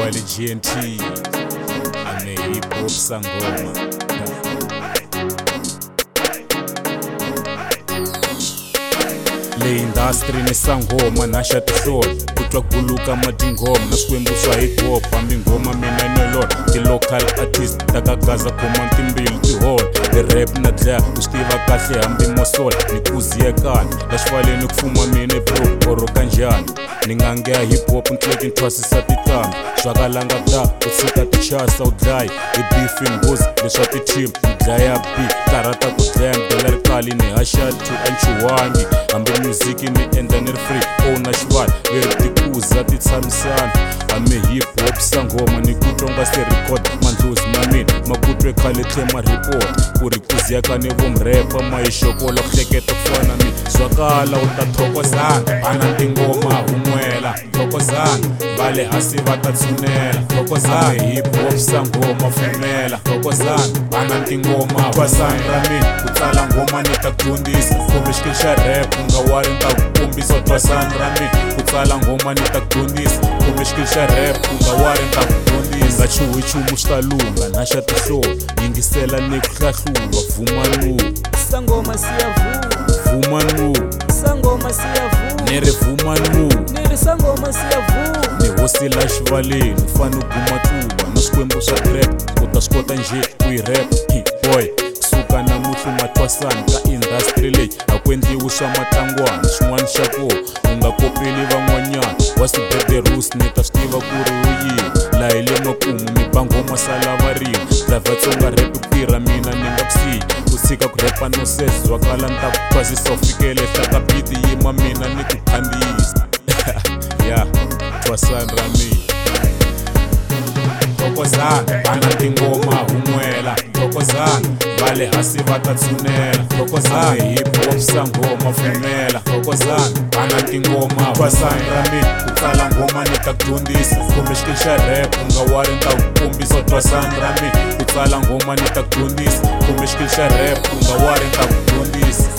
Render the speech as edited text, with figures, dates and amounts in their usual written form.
wale GNT ane hip hop sangoma. Le industry ni sangoma nasha tihlolo kutwa kuluka madingoma naswembu swa hip hop hambi ngoma mina nolot ti local artist takagaza khoma timbili ti hot the rap na dlaya ustiva kahle hambi mosol ni kuziyekana laxvaleni kufuma mina bro oro kanjani ni ngange hip hop ntleki nthwasisa titama swakalanga da usika tichasa udlayi i beef ngozi leswa ti team dlaya b karata ku dlaya ndlela rikali ni hasha tu anchuwangi hambi music ni endla ni free ona xivali leri tikuza ti tshamisana ame hip hop sangoma ni kutonga se record mandlozi ma mina makutwe khale tlema report ku ri kuziyaka ni vomrepa mayixokola ku hleketa ku fana mi swakala u ta thokozana bana tingoma humwela thokozana vale hasi va ta tshunela thokozana hip hop sangoma fumela thokozana bana tingoma twasani ra mina ku tsala ngoma ni ta dyondzisa kumbe xikili xa rap u nga wari ni ta ku kombisa twasani ra mina ku tsala ngoma ni ta dyondzisa kumbe xikili xa rap u nga wari ni ta ku dyondzisa chuhi chumu xi ta lunga na xa tihlolo yingisela ni ku hlahlulwa vumanu sangoma siyavuka vumanu sangoma siyavuka ni ri vumanu ni ri sangoma siyavuka ni hosi la xivaleni u fane u guma tuva na swikwembu swa rap u ta swi kota njhe ku yi rap boy kusuka namuntlha matwasani ka industry leyi a ku endliwi swa matlangwana xin'wana xa ko u nga kopeli van'wanyana wa swibede rus ni ta swi tiva ku ri u yini laha hi le makumu mi ba ngoma sala va rima dravatsonga rap ku tirha mina ni nga ku siyi ku tshika ku repa no sezwa kala ni ta ku twasisa u fikele hla ka biti yima mina ni ku khandziyisa ya twasani ra mina thokozana bana tingoma humwela thokozana vale hasi va ta tshunela thokozana hip hop sangoma fumela thokozana bana tingoma twasani ra mina ku tsala ngoma ni ta dyondzisa kumbe xikili xa rap u nga wari ni ta ku kombisa twasani ra mina ku tsala ngoma ni ta dyondzisa kumbe xikili xa rap u nga wari ni ta ku dyondzisa